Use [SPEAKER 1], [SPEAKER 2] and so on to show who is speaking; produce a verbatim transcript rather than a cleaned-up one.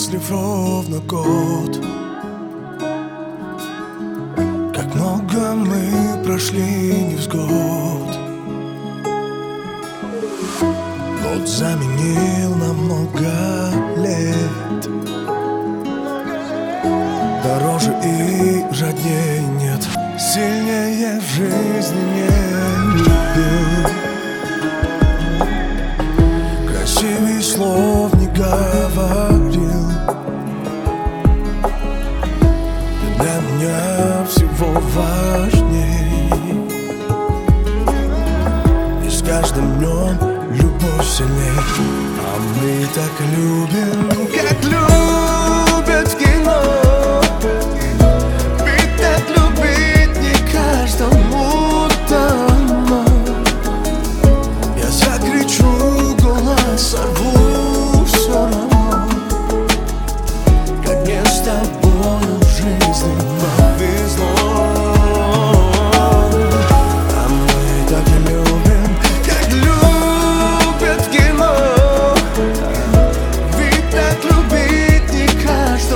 [SPEAKER 1] счастлив ровно год. Как много мы прошли невзгод. Год заменил на много лет. Дороже и роднее нет, сильнее в жизни не любил. Красивей слов не говорил. Для меня всего важней. И с каждым днем любовь сильней. А мы так любим, как